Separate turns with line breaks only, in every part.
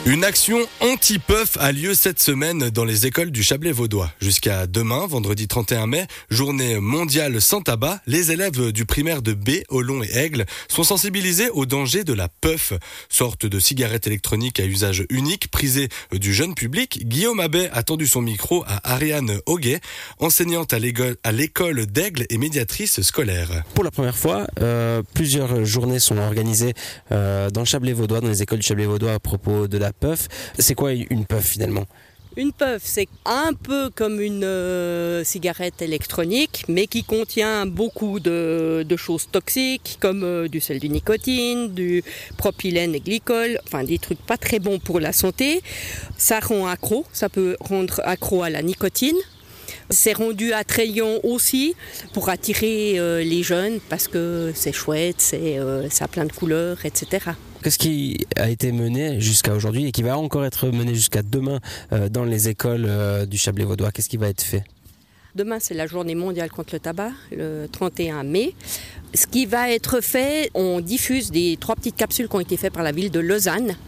Une action anti-puff a lieu cette semaine dans les écoles du Chablais vaudois. Jusqu'à demain, vendredi 31 mai, journée mondiale sans tabac, les élèves du primaire de B, Olon et Aigle sont sensibilisés au danger de la puff, sorte de cigarette électronique à usage unique prisée du jeune public. Guillaume Abbé a tendu son micro à Ariane Auguet, enseignante à l'école d'Aigle et médiatrice scolaire.
Pour la première fois, plusieurs journées sont organisées dans le Chablais vaudois, dans les écoles du Chablais vaudois à propos de la puff. C'est quoi une puff finalement ?
Une puff, c'est un peu comme une cigarette électronique, mais qui contient beaucoup de choses toxiques, comme du sel de nicotine, du propylène et glycol, enfin des trucs pas très bons pour la santé. Ça rend accro, ça peut rendre accro à la nicotine. C'est rendu attrayant aussi pour attirer les jeunes parce que c'est chouette, ça a plein de couleurs, etc.
Qu'est-ce qui a été mené jusqu'à aujourd'hui et qui va encore être mené jusqu'à demain dans les écoles du Chablais vaudois ? Qu'est-ce qui va être fait ?
Demain, c'est la journée mondiale contre le tabac, le 31 mai. Ce qui va être fait, on diffuse 3 petites capsules qui ont été faites par la ville de Lausanne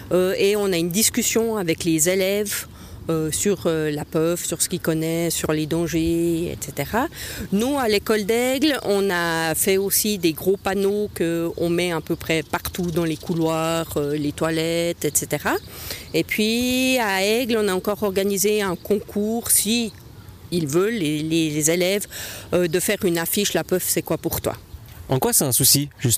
et on a une discussion avec les élèves sur la puff, sur ce qu'ils connaissent, sur les dangers, etc. Nous, à l'école d'Aigle, on a fait aussi des gros panneaux qu'on met à peu près partout dans les couloirs, les toilettes, etc. Et puis, à Aigle, on a encore organisé un concours, si ils veulent, les élèves, de faire une affiche « La puff, c'est quoi pour toi ?»
En quoi c'est un souci, justement ?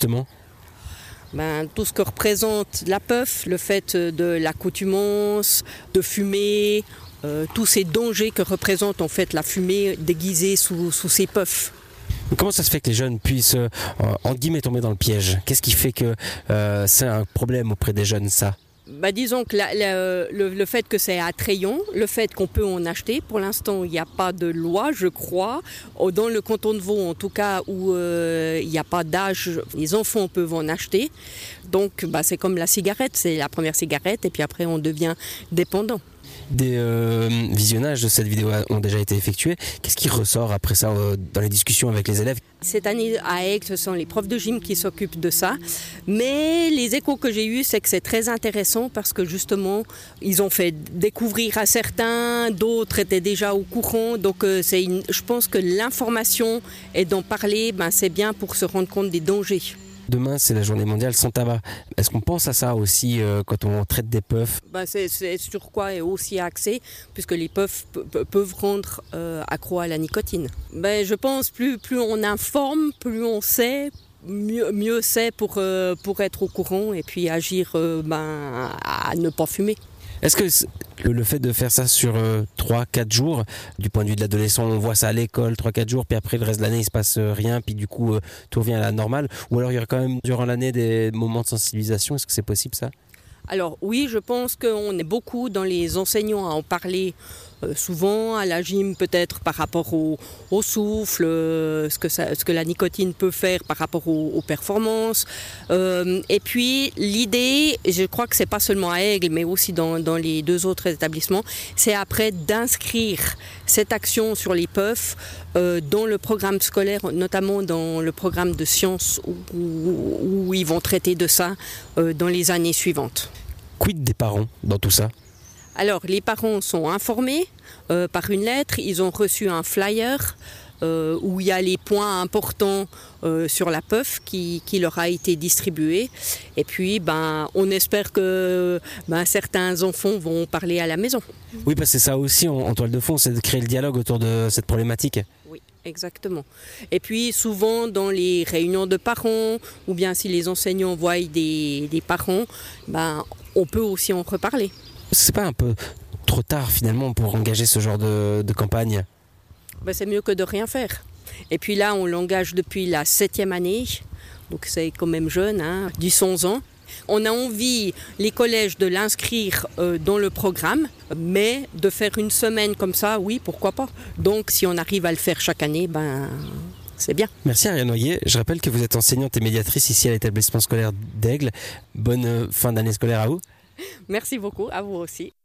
Tout ce que représente la puff, le fait de l'accoutumance, de fumer, tous ces dangers que représente en fait la fumée déguisée sous ces puffs.
Comment ça se fait que les jeunes puissent, en guillemets, tomber dans le piège ? Qu'est-ce qui fait que c'est un problème auprès des jeunes, ça ?
Disons que le fait que c'est attrayant, le fait qu'on peut en acheter, pour l'instant il n'y a pas de loi, je crois, dans le canton de Vaud en tout cas où il n'y a pas d'âge, les enfants peuvent en acheter, donc c'est comme la cigarette, c'est la première cigarette et puis après on devient dépendant.
Des visionnages de cette vidéo ont déjà été effectués. Qu'est-ce qui ressort après ça dans les discussions avec les élèves ?
Cette année à Aigle, ce sont les profs de gym qui s'occupent de ça. Mais les échos que j'ai eus, c'est que c'est très intéressant parce que justement, ils ont fait découvrir à certains, d'autres étaient déjà au courant. Donc je pense que l'information et d'en parler, c'est bien pour se rendre compte des dangers.
Demain, c'est la journée mondiale sans tabac. Est-ce qu'on pense à ça aussi quand on traite des puffs ?
C'est sur quoi est aussi axé, puisque les puffs peuvent rendre accro à la nicotine. Je pense plus on informe, plus on sait, mieux c'est pour être au courant et puis agir à ne pas fumer.
Est-ce que le fait de faire ça sur 3-4 jours, du point de vue de l'adolescent, on voit ça à l'école, 3-4 jours, puis après le reste de l'année il se passe rien, puis du coup tout revient à la normale, ou alors il y aura quand même durant l'année des moments de sensibilisation, est-ce que c'est possible ça ?
Alors oui, je pense qu'on est beaucoup dans les enseignants à en parler souvent, à la gym peut-être par rapport au souffle, ce que la nicotine peut faire par rapport aux performances. Et puis l'idée, je crois que c'est pas seulement à Aigle, mais aussi dans les 2 autres établissements, c'est après d'inscrire cette action sur les puffs dans le programme scolaire, notamment dans le programme de sciences où ils vont traiter de ça dans les années suivantes.
Quid des parents dans tout ça ?
Alors, les parents sont informés par une lettre. Ils ont reçu un flyer où il y a les points importants sur la puff qui leur a été distribué. Et puis, on espère que certains enfants vont parler à la maison.
Oui, parce que c'est ça aussi en toile de fond, c'est de créer le dialogue autour de cette problématique.
Oui. Exactement. Et puis souvent dans les réunions de parents ou bien si les enseignants voient des parents, on peut aussi en reparler.
C'est pas un peu trop tard finalement pour engager ce genre de campagne ?
C'est mieux que de rien faire. Et puis là on l'engage depuis la 7e année, donc c'est quand même jeune, 10-11 ans. On a envie, les collèges, de l'inscrire dans le programme, mais de faire une semaine comme ça, oui, pourquoi pas. Donc, si on arrive à le faire chaque année, c'est bien.
Merci Ariane Auguet. Je rappelle que vous êtes enseignante et médiatrice ici à l'établissement scolaire d'Aigle. Bonne fin d'année scolaire à vous.
Merci beaucoup, à vous aussi.